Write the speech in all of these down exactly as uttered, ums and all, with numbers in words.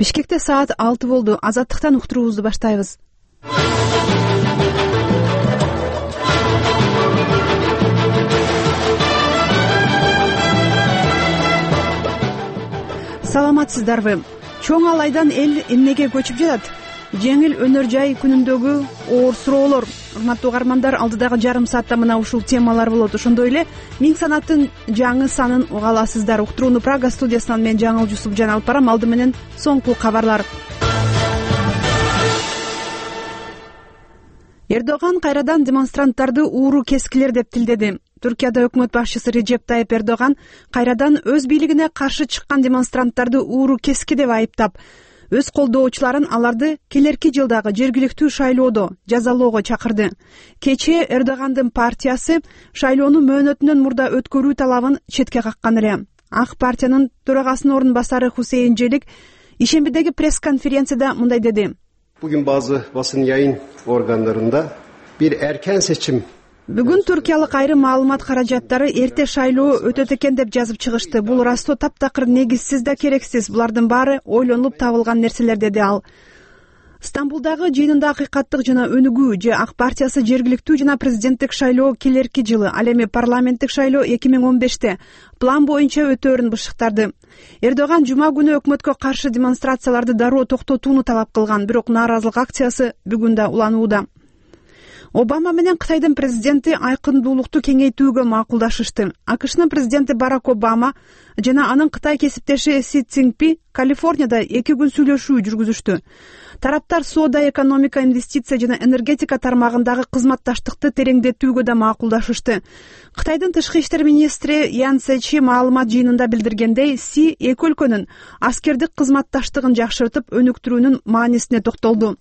Бишкекте саат алты болду. Азаттыктан уктуруубузду баштайбыз. Саламатсыздарбы? Чоң Алайдан эл эмнеге көчүп жатат? Жеңил өнөр жай күнүндөгү оор суроолор. Урматтуу угармандар, алдыдагы жарым саатта мына ушул темалар болот. Ошондой эле миң санаттын жаңы санын уга аласыздар. Уктурууну Прага студиясынан мен Жаңыл Жусупжан алып барам. Алды менен соңку кабарлар. Эрдоган кайрадан демонстранттарды ууру кескилер деп тилдеди. Түркияда өкмөт башчысы Режеп Тайып Эрдоган кайрадан өз бийлигине каршы чыккан демонстранттарды ууру кески деп айыптап, өз колдоочуларын аларды келерки жылдагы жергиликтүү шайлоодо жазалоого чакырды. Кечээ Эрдогандын партиясы шайлоону мөөнөтүнөн мурда өткөрүү талабын четке каккан эле. Ак партиянын төрагасынын орун басары Хусейин Желик ишембидеги пресс-конференцияда мындай деди. Bugün bazı basın yayın organlarında bir erken seçim. Бүгүн түркиялык айрым маалымат каражаттары эрте шайлоо өтөт экен деп жазып чыгышты. Бул растоо таптакыр негизсиз да керексиз. Булардын баары ойлонуп табылган нерселер, деди ал. Стамбулдагы жыйынында акыйкаттык жана өнүгүү же Ак партиясы жергиликтүү жана президенттик шайлоо келерки жылы, ал эми парламенттик шайлоо эки миң он беште план боюнча өтөөрүн бышыктарды. Эрдоган жума күнү өкмөткө каршы демонстрацияларды дароо токтотууну талап кылган, бирок нааразылык акциясы бүгүн да уланууда. Обама менен Кытайдын президенти айкындуулукту кеңейтүүгө макулдашышты. АКШнын президенти Барак Обама жана анын Кытай кесиптеши Си Цзиньпин Калифорнияда эки күн сүйлөшүү жүргүзүштү. Тараптар соода, экономика, инвестиция жана энергетика тармагындагы кызматташтыкты тереңдетүүгө да макулдашышты. Кытайдын тышкы иштер министри Ян Цзечи маалымат жыйынында билдиргендей, Си эки өлкөнүн аскердик кызматташтыгын жакшыртып өнүктүрүүнүн маанисине токтолду.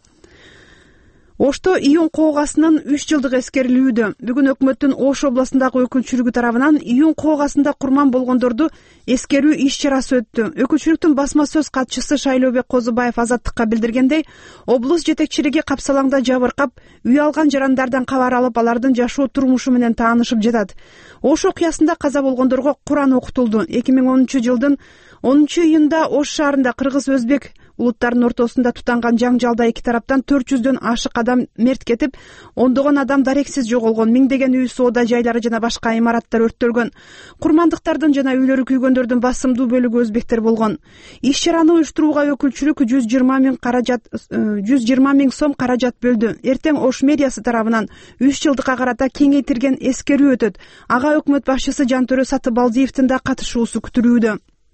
Ошто июнь коогасынын үч жылдык эскерилүүдө. Бүгүн өкмөттүн Ош областындагы өкүлчүлүгү тарабынан июнь коогасында курман болгондорду эскерүү иш чарасы өттү. Өкүлчүлүктүн басма сөз катчысы Шайлообек Козубаев Азаттыкка билдиргендей, облус жетекчилиги капсалаңда жабыркап, үй алган жарандардан кабар алып, алардын жашоо турмушу менен таанышып жатат. Ош окуясында каза болгондорго Куран окутулду. эки миң онунчу жылдын онунчу июнда Ош шаарында кыргыз-өзбек улуттарынын ортосунда тутанган жаңжалда эки тараптан төрт жүздөн ашык адам мерт кетип, ондогон адам дарексиз жоголгон, миңдеген үй, соода жайлары жана башка имараттар өрттөлгөн. Курмандыктардын жана үйлөрү күйгөндөрдүн басымдуу бөлүгү өзбектер болгон. Иш чараны уюштурууга өкүлчүлүк жүз жыйырма миң каражат жүз жыйырма миң сом каражат бөлдү. Эртең Ош мэриясы тарабынан үч жылдыкка карата кеңейтилген эскерүү өтөт. Ага өкмөт башчысы Жантөрө Сатыбалдиевдин да катышуусу күтүлүүдө.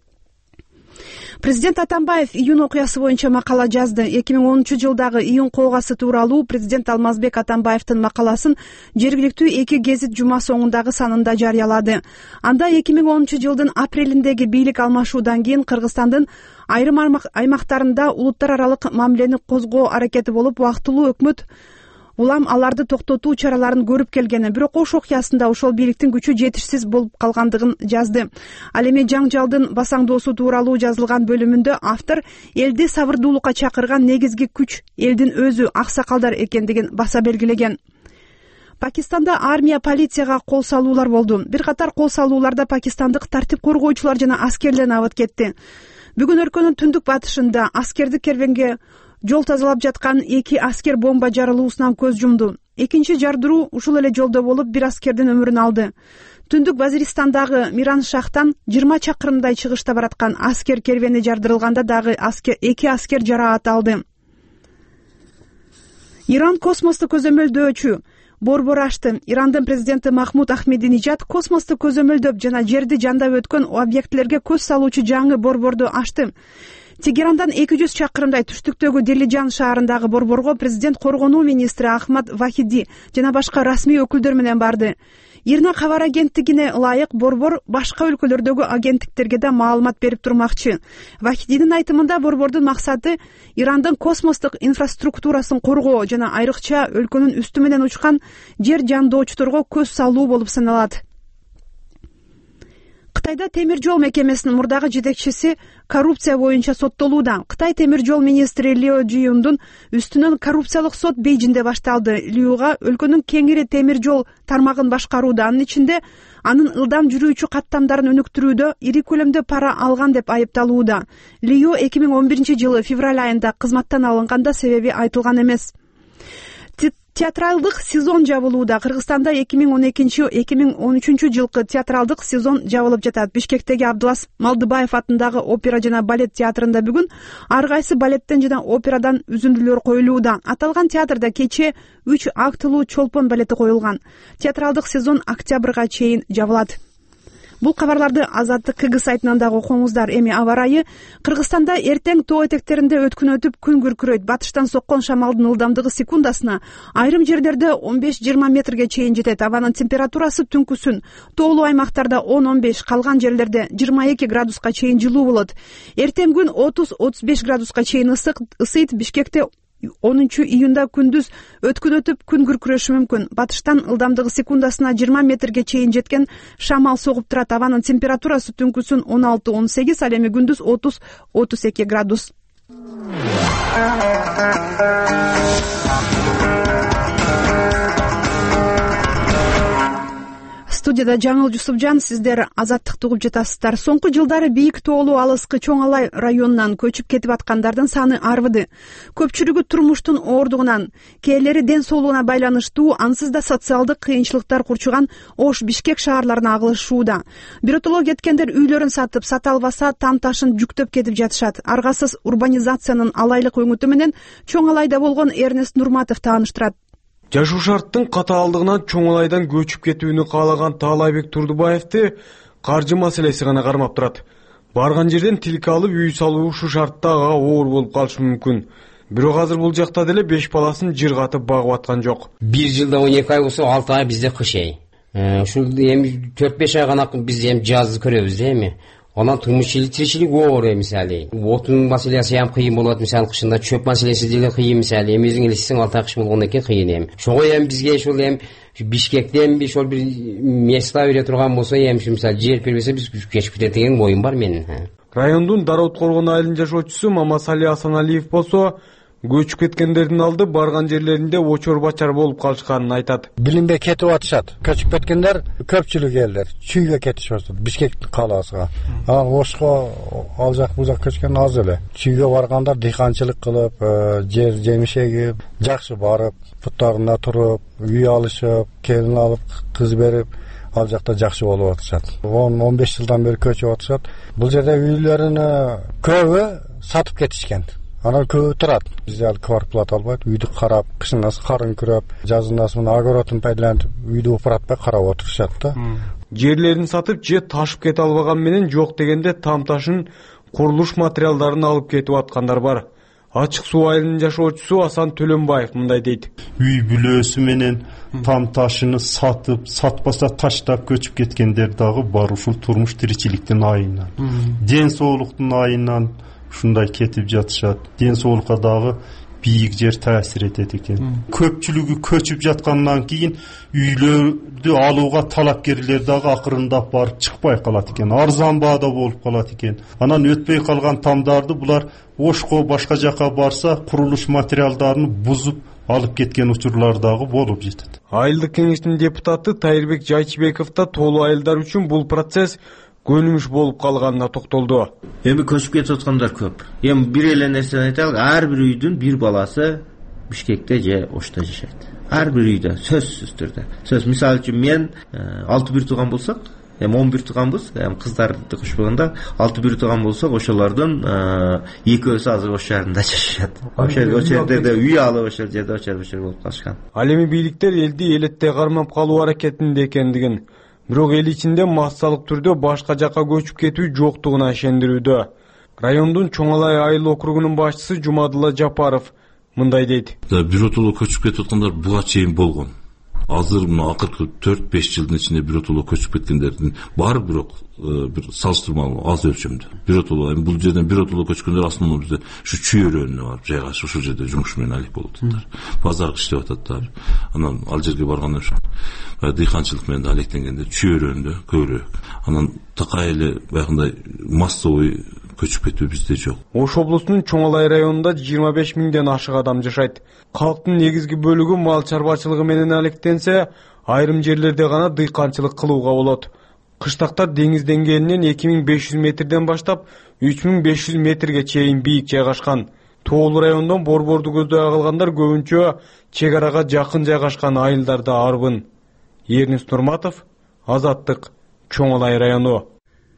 Президент Атамбаев июнь окуясы боюнча макала жазды. эки миң онунчу жылдагы июнь коогасы тууралуу президент Алмазбек Атамбаевдин макаласын жергиликтүү эки гезит жума соңундагы санында жарыялады. Анда эки миң онунчу жылдын апрелиндеги бийлик алмашуудан кийин Кыргызстандын айрым аймактарында улуттар аралык мамилени козгоо аракети болуп, убактылуу өкмөт улам аларды токтотуу чараларын көрүп келгени, бирок Ош окуясында ошол бийликтин күчү жетишсиз болуп калгандыгын жазды. Ал эми жаңжалдын басаңдоосу тууралуу жазылган бөлүмүндө автор элди сабырдуулукка чакырган негизги күч элдин өзү, аксакалдар экендигин баса белгилеген. Пакистанда армия, полицияга кол салуулар болду. Бир катар кол салууларда пакистандык тартип коргоочулар жана аскерлер абыт кетти. Бүгүн өлкөнүн түндүк батышында аскердик кервенге жол тазалап жаткан эки аскер бомба жарылуусунан көз жумду. Экинчи жардыруу ушул эле жолдо болуп, бир аскердин өмүрүн алды. Түндүк Вазиристандагы Миран шахтан жыйырма чакырымдай чыгышта бараткан аскер кервени жардырылганда дагы аскер, эки аскер жараат алды. Иран космосту көзөмөлдөөчү борбор ачты. Ирандын президенти Махмуд Ахмединежад космосту көзөмөлдөп жана жерди жандап өткөн объектилерге көз салуучу жаңы борборду ачты. Тегерандан эки жүз чакырымдай түштүктөгү Делижан шаарындагы борборго президент коргонуу министри Ахмад Вахиди жана башка расмий өкүлдөр менен барды. Ирна кабар агенттигине ылайык борбор башка өлкөлөрдөгү агенттиктерге да маалымат берип турмакчы. Вахидинин айтымында борбордун максаты Ирандын космостук инфраструктурасын коргоо жана айрыкча өлкөнүн үстү менен учкан жер жандоочторго көз салуу болуп саналат. Кытайда темир жол мекемесинин мурдагы жетекчиси коррупция боюнча соттолууда. Кытай темир жол министри Лиу Жиюндун үстүнөн коррупциялык сот Бейжинде башталды. Лиуга өлкөнүн кеңири темир жол тармагын башкарууда, анын ичинде анын ылдам жүрүүчү каттамдарын өнүктүрүүдө ири көлөмдө пара алган деп айыпталууда. Лио эки миң он биринчи жылы февраль айында кызматтан алынганда себеби айтылган эмес. Театралдык сезон жабылууда. Кыргызстанда эки миң он экинчи эки миң он үчүнчү жылкы театралдык сезон жабылып жатат. Бишкектеги Абдылас Малдыбаев атындагы опера жана балет театрында бүгүн ар кайсы балеттен жана операдан үзүндүлөр коюлууда. Аталган театрда кечээ үч актылуу Чолпон балети коюлган. Театралдык сезон октябрга чейин жабылат. Бул кабарларды Азаттык КГ сайтынан дагы окуңуздар. Эми аба ырайы. Кыргызстанда эртең тоо этектеринде өткүн өтүп күн күркүрөйт. Батыштан соккон шамалдын ылдамдыгы секундасына айрым жерлерде он беш жыйырма метрге чейин жетет. Абанын температурасы түнкүсүн тоолуу аймактарда он он беш, калган жерлерде жыйырма эки градуска чейин жылуу болот. Эртең күн отуз отуз беш градуска чейин ысык ысыйт. Бишкекте онунчу июнда күндүз өткүн өтүп күн күркүрөшү мүмкүн. Батыштан ылдамдыгы секундасына жыйырма метрге чейин жеткен шамал согуп турат. Абанын температурасы түнкүсүн он алты он сегиз, ал эми күндүз отуз отуз эки градус. Студияда Жаңыл Жусупжан, сиздер Азаттыкты угуп жатасыздар. Соңку жылдары бийик тоолуу алыскы Чоң Алай районунан көчүп кетип аткандардын саны арбыды. Көпчүлүгү турмуштун оордугунан, кээрлери ден соолугуна байланыштуу, ансыз да социалдык кыйынчылыктар курчуган Ош, Бишкек шаарларына агылышууда. Биротоло кеткендер үйлөрүн сатып, сата албаса там ташын жүктөп кетип жатышат. Аргасыз урбанизациянын алайлык өңүтү менен Чоң Алайда болгон Эрнест Нурматов тааныштырат. Жашоо шарттын катаалдыгынан Чоң Алайдан көчүп кетүүнү каалаган Таалайбек Турдубаевди каржы маселеси гана кармап турат. Барган жерден тилке алып үй салуу ушу шартта ага оор болуп калышы мүмкүн. Бирок азыр бул жакта деле беш баласын жыргатып багып аткан жок. бир жылда он эки ай болсо алты ай бизде кыш ай. Ушул эми төрт беш ай гана биз эми жазды көрөбүз да эми. Ondan turmuş tиричилик оор мисалы. Отун маселеси ham кыйын болот, мисалы кышында чөп маселеси деле кыйын мисалы. Эми өзүң элестесең алты ай кыш болгондон кийин кыйын эми. Шого эми бизге ушул эми Бишкектен бир ошол бир место бере турган болсо эми ушул мисалы жер бербесе биз кечип кетет деген оюм бар менин. Райондун Дараут Коргон айылынын жашоочусу Мамасали Асаналиев болсо көчүп кеткендердин алды барган жерлеринде очор бачар болуп калышканын айтат. Билинбей кетип атышат. Көчүп кеткендер көпчүлүк элдер чүйгө кетишет. Бишкек калаасына. А Ошко ал жак бул жак көчкөн аз эле. Чүйгө баргандар дыйканчылык кылып, жер жемиш эгип, жакшы барып, буттарында туруп, үй алышып, келин алып, кыз берип, ал жакта жакшы болуп атышат. он он беш жылдан бери көчүп атышат. Бул жерде үйлөрүн көбү сатып кетишкен. Анан көбү турат. Бизде ал квартплата албайт, үйдү карап, кышындасы карын күрөп, жазындасы мына огородун пайдаланып, үйдү упуратпай карап отурушат да. Жерлерин сатып, же ташып кете албаган менен жок дегенде там ташын, курулуш материалдарын алып кетип аткандар бар. Ачык суу айылынын жашоочусу Асан Төлөнбаев мындай дейт. Үй бүлөсү менен там ташыны сатып, сатпаса таштап көчүп кеткендер дагы бар. Ушул турмуш тиричиликтин айынан, ден соолуктун айынан ушундай кетип жатышат. Ден соолукка дагы бийик жер таасир этет экен. Көпчүлүгү көчүп жаткандан кийин үйлөрдү алууга талапкерлер дагы акырындап барып чыкпай калат экен. Арзан баада болуп калат экен. Анан өтпөй калган тамдарды булар Ошко башка жака барса курулуш материалдарын бузуп алып кеткен учурлар дагы болуп жетет. Айылдык кеңештин депутаты Тайырбек Жайчыбеков да тоолуу айылдар үчүн бул процесс көнүмүш болуп калганына токтолду. Эми көчүп кетип аткандар көп. Эми бир эле нерсени айтайлык, ар бир үйдүн бир баласы Бишкекте же Ошто жашайт. Ар бир үйдө сөзсүз түрдө. Сөз мисалы үчүн мен алты бир тууган болсок, эми он бир тууганбыз, эми кыздарды кошпогондо алты бир тууган болсок, ошолордун экөөсү азыр Ош шаарында жашашат. Ошол жерде үй алып, ошол жерде очор-очор болуп калышкан. Ал эми бийликтер элди элетте кармап калуу аракетинде экендигин, бирок эл ичинде массалык түрдө башка жака көчүп кетүү жоктугуна ишендирүүдө. Райондун Чоң Алай айыл округунун башчысы Жумадылла Жапаров мындай дейт. Биротоло көчүп кетип аткандар буга чейин болгон. Азыр мына акыркы төрт беш жылдын ичинде биротоло көчүп кеткендердин баары бирок бир салыштырмалуу аз өлчөмдө. Биротоло эми бул жерден биротоло көчкөндөр основном бизде ушу чүйөрөнүнө барып жайгашып ушул жерде жумуш менен алек болуп атат. Базар иштеп атат. Анан ал жерге баргандан соң дыйканчылык менен алектенгенде чүйөрөндө көбүрөөк. Анан такай эле баягындай массовый көчүп кетүү бизде жок. Ош облусунун Чоң Алай районунда жыйырма беш миңден ашык адам жашайт. Калктын негизги бөлүгү мал чарбачылыгы менен алектенсе, айрым жерлерде гана дыйканчылык кылууга болот. Кыштактар деңиз деңгээлинен эки миң беш жүз метрден баштап үч миң беш жүз метрге чейин бийик жайгашкан. Тоолуу райондон борборду көздөй калгандар көбүнчө чек арага жакын жайгашкан айылдарда арбын. Эрнис Нурматов, Азаттык, Чоң Алай району.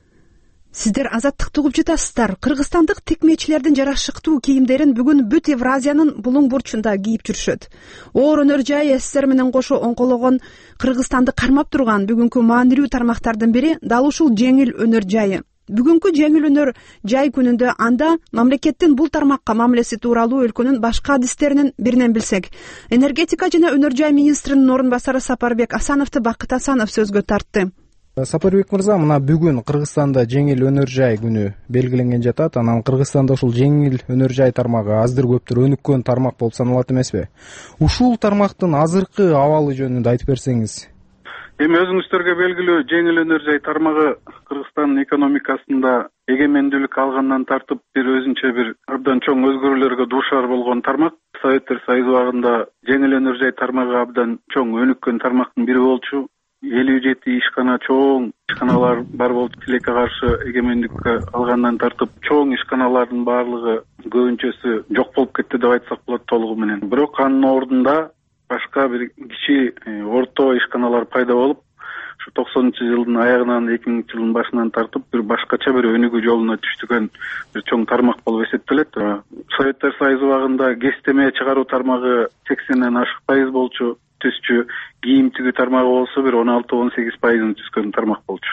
Сиздер Азаттыкты угуп жатасыздар. Кыргызстандык текмечилердин жарашыктуу кийимдерин бүгүн бүт Евразиянын булуң бурчунда кийип жүрүшөт. Оор өнөр жай СССР менен кошо оңкологон Кыргызстанды кармап турган бүгүнкү маанилүү тармактардын бири дал ушул жеңил өнөр жайы. Бүгүнкү жеңил өнөр жай күнүндө анда мамлекеттин бул тармакка мамилеси тууралуу өлкөнүн башка адистеринин биринен билсек, энергетика жана өнөр жай министринин орун басары Сапарбек Асановду Бакыт Асанов сөзгө тартты. Сапарбек мырза, мына бүгүн Кыргызстанда жеңил өнөр жай күнү белгиленген жатат. Анан Кыргызстанда ушул жеңил өнөр жай тармагы аздыр көптүр өнүккөн тармак болуп саналат эмеспи? Ушул тармактын азыркы абалы жөнүндө айтып берсеңиз. Эми өзүңүздөргө белгилүү жеңил өнөр жай тармагы Кыргызстандын экономикасында эгемендүүлүк алгандан тартып бир өзүнчө бир абдан чоң өзгөрүүлөргө дуушар болгон тармак. Советтер Союзу убагында жеңил өнөр жай тармагы абдан чоң өнүккөн тармактын бири болчу. элүү жети ишкана чоң ишканалар бар болчу. Тилекке каршы эгемендикке алгандан тартып чоң ишканалардын баардыгы көбүнчөсү жок болуп кетти деп айтсак болот толугу менен. Бирок анын ордунда башка бир кичи орто ишканалар пайда болуп, ушу токсонунчу жылдын аягынан эки миңинчи жылдын башынан тартып бир башкача бир өнүгүү жолуна түштүгөн бир чоң тармак болуп эсептелет. Советтер Союзу убагында кестеме чыгаруу тармагы сексенден ашык пайыз болчу. Түзчү кийим тигүү тармагы болсо бир он алты он сегиз пайызын түзгөн тармак болчу.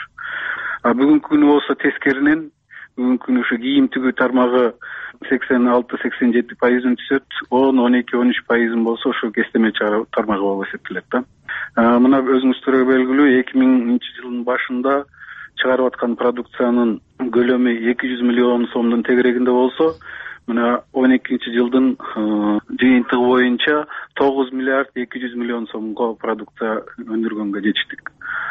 А бүгүнкү күнү болсо тескеринен бүгүнкү күнү ушу кийим тигүү тармагы сексен алты сексен жети пайызын түзөт, он он эки он үч пайызын болсо ушу кестеме чыгаруу тармагы болуп эсептелет да. Мына өзүңүздөргө белгилүү эки миңинчи жылдын башында чыгарып аткан продукциянын көлөмү эки жүз миллион сомдун тегерегинде болсо, мына он экинчи жылдын жыйынтыгы боюнча тогуз миллиард эки жүз миллион сомго продукция өндүргөнгө жетиштик.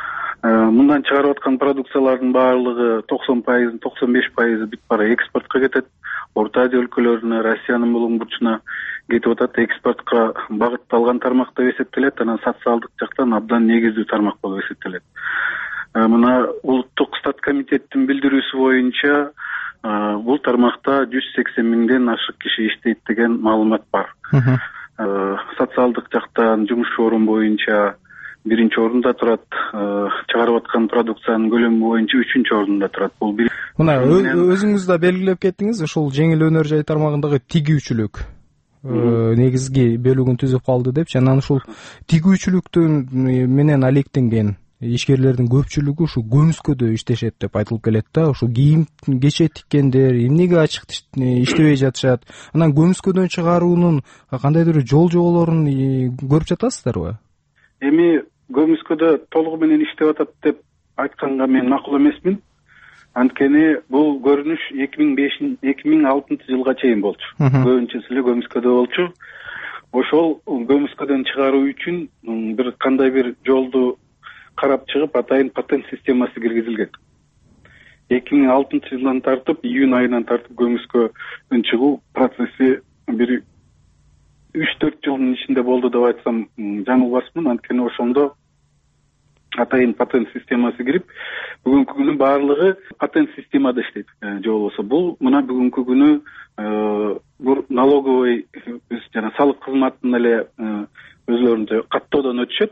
Мындан чыгарып аткан продукциялардын баардыгы токсон пайыз, токсон беш пайызы бүт бара экспортко кетет. Орто Азия өлкөлөрүнө, Россиянын булуң бурчуна кетип атат. Экспортко багытталган тармак деп эсептелет. Анан социалдык жактан абдан негиздүү тармак болуп эсептелет. Мына улуттук стат комитеттин билдирүүсү боюнча бул тармакта жүз сексен миңден ашык киши иштейт деген маалымат бар. Социалдык жактан жумушчу орун боюнча биринчи орунда турат, чыгарып аткан продукциянын көлөмү боюнча үчүнчү орунда турат. Бул бир. Мына өзүңүз да белгилеп кеттиңиз, ушул жеңил өнөр жай тармагындагы тигүүчүлүк негизги бөлүгүн түзүп калды депчи. Анан ушул тигүүчүлүктүн менен алектенген ишкерлердин көпчүлүгү ушу көмүскөдө иштешет деп айтылып келет да. Ушу кийим кече тиккендер эмнеге ачык иштебей жатышат? Анан көмүскөдөн чыгаруунун кандайдыр жол жоболорун көрүп жатасыздарбы? Эми көмүскөдө толугу менен иштеп атат деп айтканга мен макул эмесмин. Анткени бул көрүнүш эки миң беш эки миң алтынчы жылга чейин болчу. Көбүнчөсү эле көмүскөдө болчу. Ошол көмүскөдөн чыгаруу үчүн бир кандай бир жолду карап чыгып, атайын патент системасы киргизилген. эки миң алтынчы жылдан тартып, июнь айынан тартып көмүскөдөн чыгуу процесси бир үч төрт жылдын ичинде болду деп айтсам жаңылбасмын. Анткени ошондо атайын патент системасы кирип, бүгүнкү күнү баардыгы патент системада иштейт. Же болбосо бул мына бүгүнкү күнү бул налоговый жана салык кызматынын эле өзлөрүнчө каттоодон өтүшөт.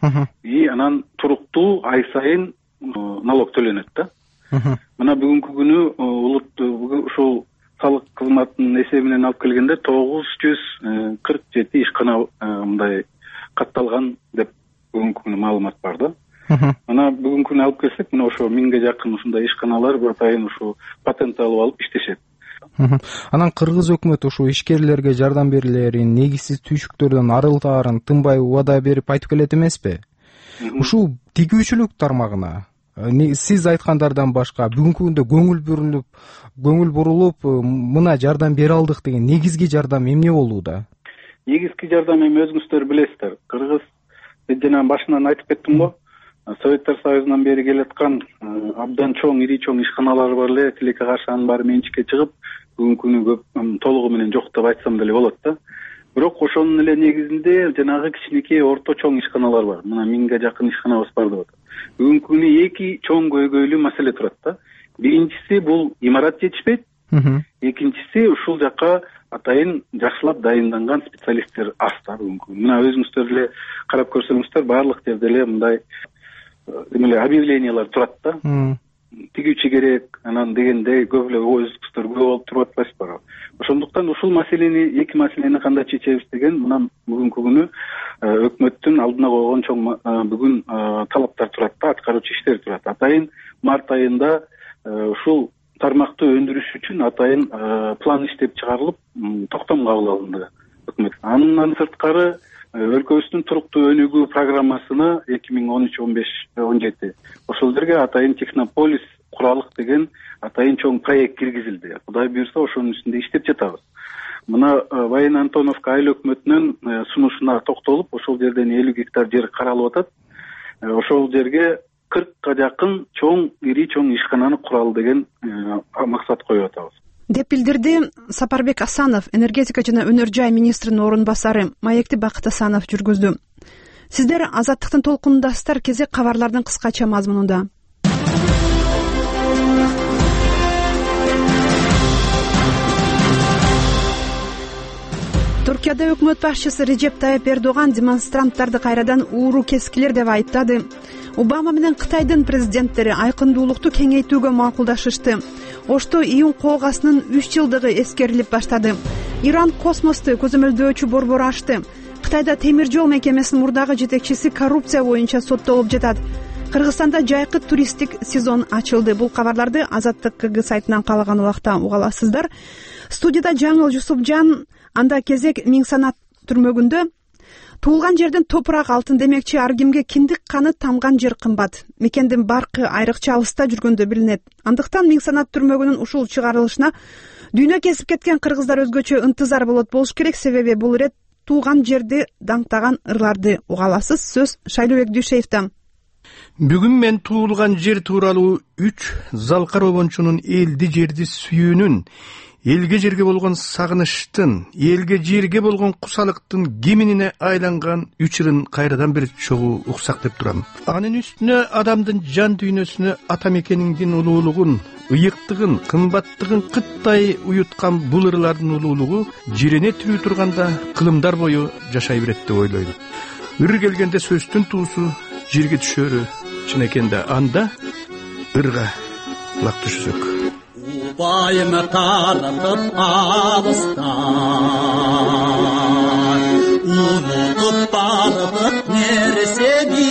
И анан туруктуу ай сайын налог төлөнөт да. Мына бүгүнкү күнү улут ушул салык кызматынын эсебинен алып келгенде тогуз жүз кырк жети ишкана мындай катталган деп бүгүнкү күнү маалымат бар да. Мына бүгүнкү күнү алып келсек, мына ошо миңге жакын ушундай ишканалар атайын ушу патент алып алып иштешет. Анан кыргыз өкмөтү ушу ишкерлерге жардам берилерин, негизсиз түйшүктөрдөн арылтаарын тынбай убада берип айтып келет эмеспи? Ушул тигүүчүлүк тармагына сиз айткандардан башка бүгүнкү күндө көңүл бурулуп, көңүл бурулуп, мына жардам бере алдык деген негизги жардам эмне болууда? Негизги жардам эми өзүңүздөр билесиздер. Кыргыз жана башынан айтып кеттим го. Советтер Союзунан бери келаткан абдан чоң, ири чоң ишканалар бар эле. Тилекке каршы анын баары менчикке чыгып, бүгүнкү күнү көп толугу менен жок деп айтсам деле болот да. бирок ошонун эле негизинде жанагы кичинекей орто чоң ишканалар бар. Мына миңге жакын ишканабыз бар деп атат. Бүгүнкү күнү эки чоң көйгөйлүү маселе турат да. Биринчиси бул имарат жетишпейт. Экинчиси ушул жакка атайын жакшылап дайынданган специалисттер аз да бүгүнкү күнү. Мына өзүңүздөр эле карап көрсөңүздөр баардык жерде эле мындай эмеле объявлениялар турат да. Тигүүчү керек, анан дегендей көп эле өзүбүздөр көп болуп туруп атпайсызбы? Ошондуктан ушул маселени, эки маселени кандай чечебиз деген мына бүгүнкү күнү өкмөттүн алдына койгон чоң бүгүн талаптар турат да, аткаруучу иштер турат. Атайын март айында ушул тармакты өндүрүш үчүн атайын план иштеп чыгарылып, токтом кабыл алынды өкмөт. Андан сырткары өлкөбүздүн туруктуу өнүгүү программасына эки миң он үч он беш он жети ошол жерге атайын технополис куралык деген атайын чоң проект киргизилди. Кудай буйрса ошонун үстүндө иштеп жатабыз. Мына Байын Антоновка айыл өкмөтүнүн сунушуна токтолуп, ошол жерден элүү гектар жер каралып атат. Ошол жерге кыркка жакын чоң, ири чоң ишкананы куралы деген максат коюп атабыз. Деп билдирди Сапарбек Асанов, энергетика жана өнөр жай министринин орун басары. Маекти Бакыт Асанов жүргүздү. Сиздер Азаттыктын толкунундасыздар. Кезек кабарлардын кыскача мазмунунда. Туркияда өкмөт башчысы Режеп Тайып Эрдоган демонстранттарды кайрадан ууру кескилер деп айыптады. Обама менен Кытайдын президенттери айкындуулукту кеңейтүүгө макулдашышты. Ошто июнь коогасынын үч жылдыгы эскерилип баштады. Иран космосту көзөмөлдөөчү борбор ачты. Кытайда темир жол мекемесинин мурдагы жетекчиси коррупция боюнча соттолуп жатат. Кыргызстанда жайкы туристтик сезон ачылды. Бул кабарларды Азаттык КГ сайтынан каалаган убакта уга аласыздар. Студияда Жаңыл Жусупжан, анда кезек Миң Санат түрмөгүндө. Туулган жерден топурак алтын демекчи, ар кимге киндик каны тамган жер кымбат. Мекендин баркы айрыкча алыста жүргөндө билинет. Андыктан Миң Санат түрмөгүнүн ушул чыгарылышына дүйнө кесип кеткен кыргыздар өзгөчө ынтызар болот болуш керек, себеби бул ирет туулган жерди даңктаган ырларды уга аласыз. Сөз Шайлообек Дүйшеевден. Бүгүн мен туулган жер тууралуу үч Залкар обончунун элди жерди сүйүүнүн, элге жерге болгон сагынычтын, элге жерге болгон кусалыктын кеминине айланган үч ырын кайрадан бир чогуу уксак деп турам. Анын үстүнө адамдын жан дүйнөсүнө ата мекениңдин улуулугун, ыйыктыгын, кымбаттыгын кыттай уюткан бул ырлардын улуулугу жирене тирүү турганда кылымдар бою жашай берет деп ойлойм. Ыр келгенде сөздүн туусу жерге түшөрү чын экен да, анда ырга кулак түшсөк. Bayımı tanıtıp alıstan, unutup barıdık neresini,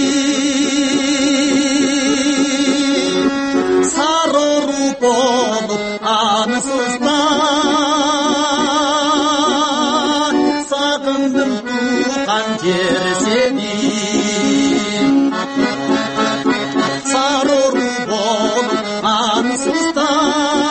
sarılıp olup anısızdan, sakındım tuğan cerseni, sarılıp olup anısızdan,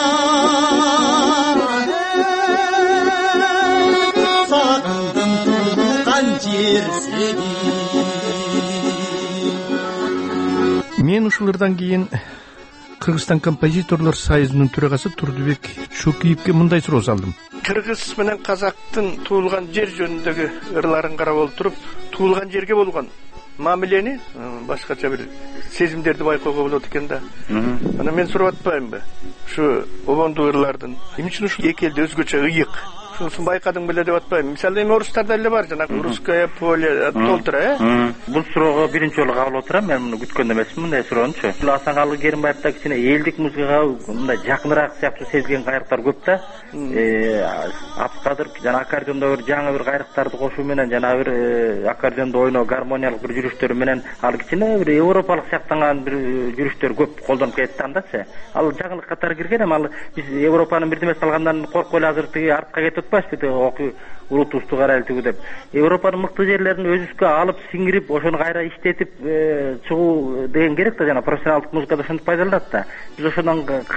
мен ушулардан кийин Кыргызстан композиторлор союзунун төрагасы Турдубек Чукиевке мындай суроо салдым. Кыргыз менен казактын туулган жер жөнүндөгү ырларын карап олтуруп, туулган жерге болгон мамилени башкача бир сезимдерди байкоого болот экен да. Анан мен сурап атпаймынбы? Ушу обондуу ырлардын эмне үчүн ушул эки элде өзгөчө ыйык шунусун байкадың беле деп атпайм. Мисалы эми орустарда эле бар жана русское поле толтура, э? Бул суроого биринчи жолу кабыл отурам. Мен муну күткөн эмесмин мындай суроонучу. Асаналы Керимбаев да кичине элдик музыкага мындай жакыныраак сыяктуу сезген кайрыктар көп да. Э, Абдыкадыр жана аккордеондо бир жаңы бир кайрыктарды кошуу менен жана бир аккордеондо ойноо, гармониялык бир жүрүштөр менен ал кичине бир европалык сыяктанган бир жүрүштөр көп колдонуп кетти андачы. Ал жаңылык катары кирген, эми ал биз Европанын бирдемеси алгандан коркпой эле азыр тиги артка кетип атпайбызбы, оку урутубузду карайлы тигүү деп. Европанын мыкты жерлерин өзүбүзгө алып сиңирип, ошону кайра иштетип чыгуу деген керек да, жана профессионалдык музыкада ошентип пайдаланат да. Биз ошондон качып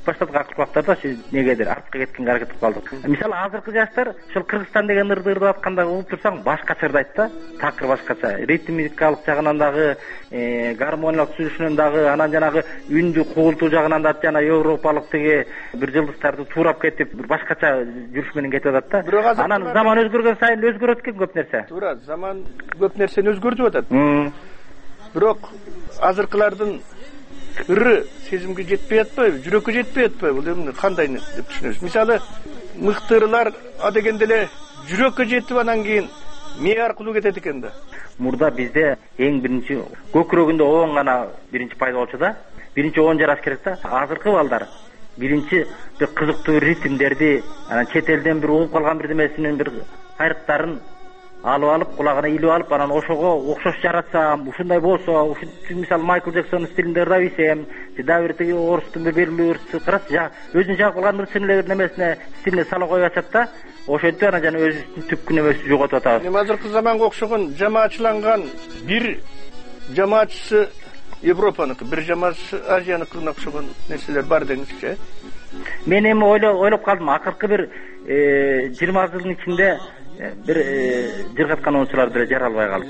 баштадык акылбактарда ошо негедир артка кеткенге аракет кылып калдык. Мисалы азыркы жаштар ошол Кыргызстан деген ырды ырдап атканда угуп турсаң башкача ырдайт да, такыр башкача. Ритмикалык жагынан дагы, гармониялык сүйлөшүнөн дагы, анан жанагы үндү кугултуу жагынан да жана европалык тиги бир жылдыздарды туурап кетип, бир башкача жүрүш менен кетип атат да. Анан заман өзгөргөн сайын өзгөрөт экен көп нерсе. Туура, заман көп нерсени өзгөртүп атат. Бирок азыркылардын ыры сезимге жетпей атпайбы, жүрөккө жетпей атпайбы? Бул эмне кандай деп түшүнөсүз? Мисалы, мыкты ырылар а дегенде эле жүрөккө жетип анан кийин мээ аркылуу кетет экен да. Мурда бизде эң биринчи көкүрөгүндө оон гана биринчи пайда болчу да. Биринчи оон жараш керек да. Азыркы балдар биринчи бир кызыктуу ритмдерди, анан чет элден бир угуп калган бир демесинин бир кайрыктарын алып алып, кулагына илип алып, анан ошого окшош жаратсам, ушундай болсо, ушинтип мисалы Майкл Джексон стилинде ырдап ийсем, жада бир тиги орустун бир белгилүү ырчысы карачы, өзүнүн жагып калган ырчынын эле бир немесине, стилине сала коюп атат да. Ошентип анан жана өзүнүн түпкү немесин жоготуп атабыз. Эми азыркы заманга окшогон жамаатчыланган бир жамаатчысы Европаныкы, бир жамаатчысы Азияныкына окшогон нерселер бар деңизчи. Мен эми ойлоп калдым, акыркы бир жыйырма жылдын ичинде bir жыргаткан оңчулар деле жаралбай калды.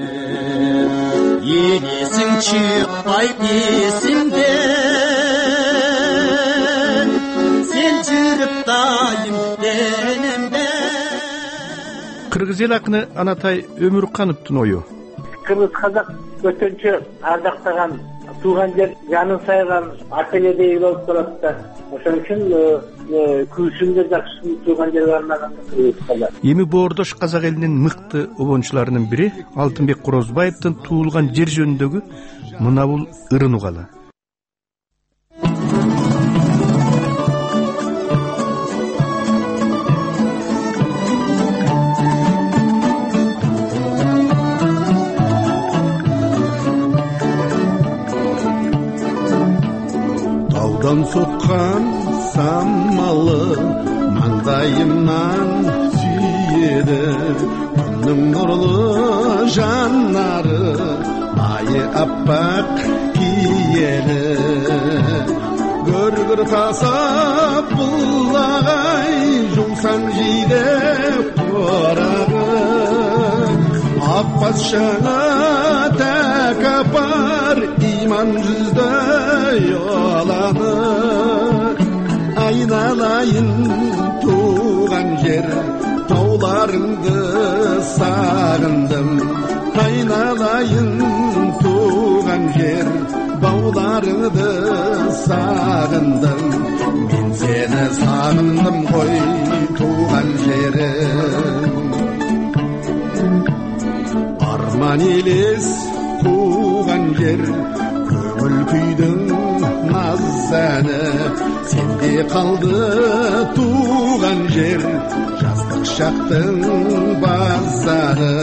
Елесің чықпай есімден, сен жүріп дайым денемде. Кыргыз эл акыны Анатай Өмүркановдун ою. Кыргыз казак өтөнчө ардактаган тууган жер жанын сайган ателедей болуп калат да. Ошон үчүн күрсүндө жакшы тууган жер бармаган кыргыз казак. Эми боордош казак элинин мыкты обончуларынын бири Алтынбек Корозбаевдин туулган жер жөнүндөгү мына бул ырын угалы. Таудан соққан самалы маңдайымнан сүйеді, күннің нұрлы жанары айы аппақ киелі. Гөр-гөр тасып бұлағай жумсан жейде қорағы, аппас шаңа тәкапар иман жүзді yolаны. Айналайын туған жер, тауларыңды сағындым. Айналайын туған жер, бауларыңды сағындым. Мен сені сағындым ғой туған жерім. Арман елес туған жер, көңіл күйдің назаны. Сенде қалды туған жер, жастық шақтың базары.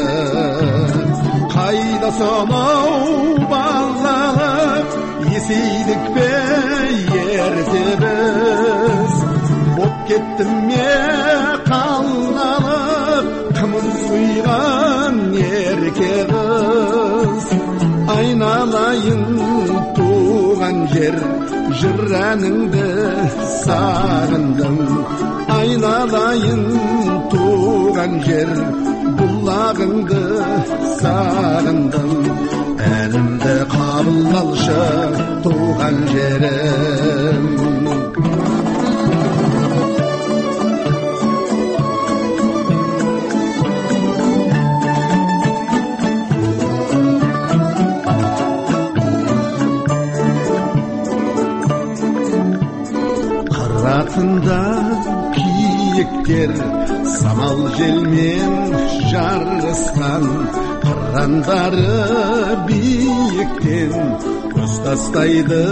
Қайда сонау балалық, есейдік бе ерте біз. Боп кеттім ме қалалық, қымыз құйған ерке қыз. Айналайын туған жер, жыр әніңді сағындым. Айналайын туған жер, бұлағыңды сағындым. Әнімді қабыл алшы туған жерім. Қыратында киіктер самал желмен жарысқан, қырандары биіктен көз тастайды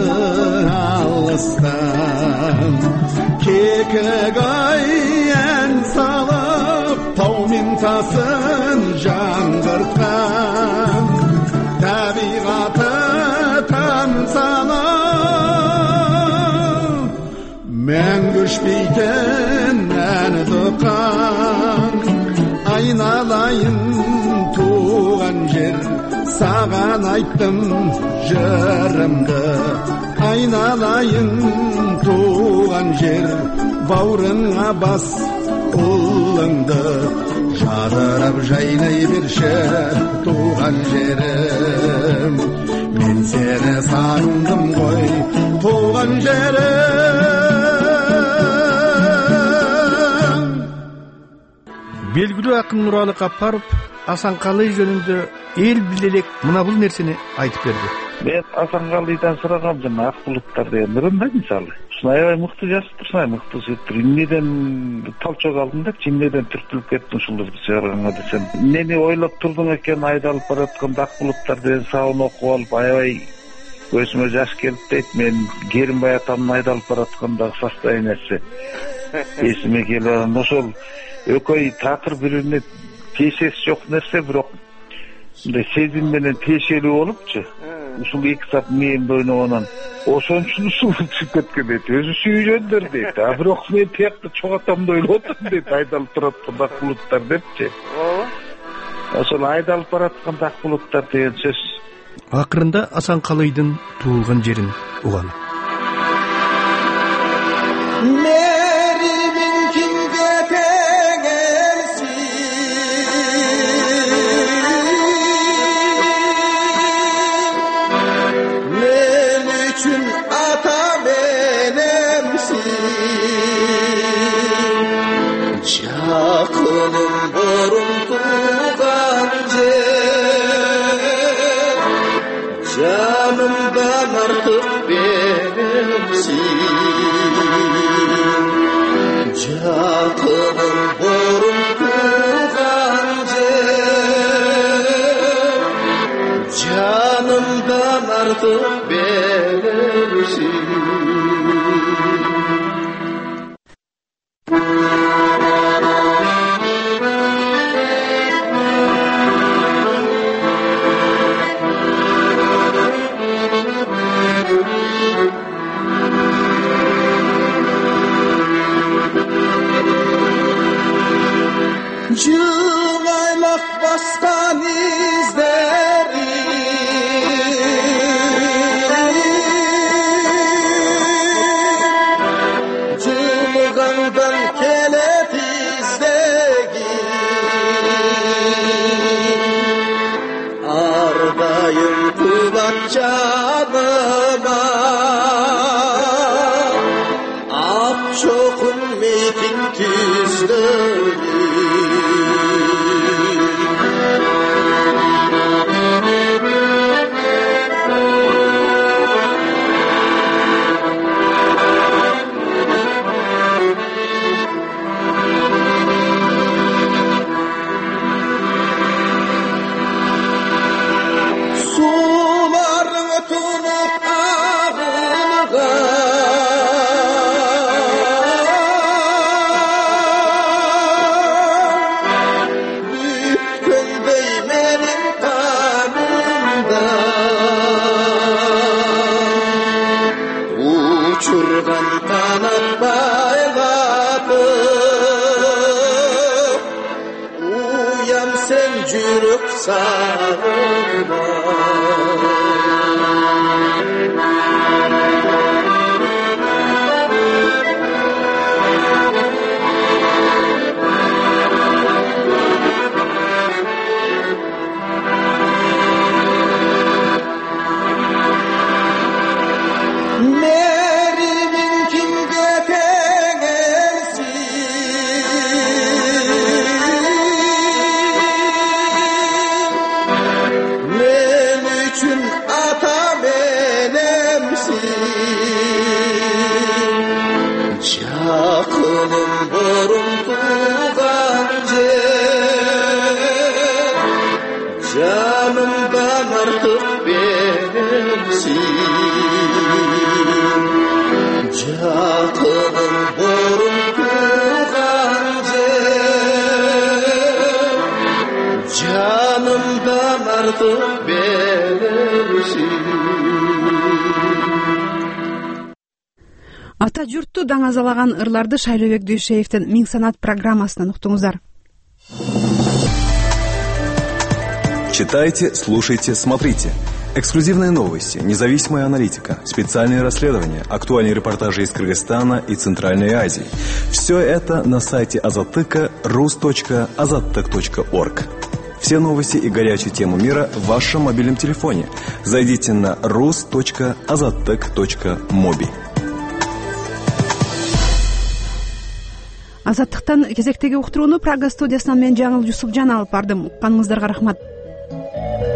алыстан. Кекігай ән салып тау мен тасын жаңғыртқан, табиғаты тамсанып мәңгі өшпейтін әні тұтқан. Айналайын туған жер, саған айттым жырымды. айналайын туған жер, бауырыңа бас ұлыңды, жадырап жайнай берші туған жерім. Мен сені сағындым ғой туған жерім. Белгілі ақын Нұралы Қапаров Асанқалы жөнінде ел білелек мына бұл нәрсені айтып берді. Мен Асанқалыдан сұрағам, жаңа ақ бұлыттар деген нұрында мысалы. Аябай мықты жазып тұрсын, аябай мықты сөйттір. Иннеден талчок алдым да, чиннеден түртіліп кеттім шуларды сыйырғанға десем. Нені ойлап тұрдың екен, айдалып баратқанда ақ бұлыттар деген сауын оқып алып, аябай көзіме жас келіп дейді. Мен Керімбай атамның айдалып баратқандағы состояниесі есіме келіп, ошол өкөй такыр біріне тиешесі жоқ нәрсе, бирок мындай сезим менен тиешелүү болупчу. Ушул эки сап мээмди ойногонан ошон үчүн ушул чыгып кеткен дейт. Өзү сүйүндөр дейт. А бирок мен тиякты чогатамды ойлоп отурдум дейт. Айдалып тураткан ак булуттар депчи. Ошол айдалып бараткан ак булуттар деген сөз. Акырында Асанкалыйдын туулган жерин угалы. Canımdan artık benimsin, canımın borun tuğancı, canımdan artık benimsin. Cıvaylak baskan izleri, cılgandan kelet izlegi, ardayım kulak canıma, at çokun meytin tüzleri. Ата журтту даңазалаган ырларды Шайлообек Дүйшеевдин Миң санат программасынан уктуңуздар. Читайте, слушайте, смотрите. Эксклюзивные новости, независимая аналитика, специальные расследования, актуальные репортажи из Кыргызстана и Центральной Азии. Все это на сайте Азаттыка рус точка азаттык точка орг. Все новости и горячие темы мира в вашем мобильном телефоне. Зайдите на рус точка азаттык точка моби. Азаттыктан кезектеги уктурууну Прага студиясынан мен Жаңыл Жусупжан алып бардым. Укканыңыздарга рахмат.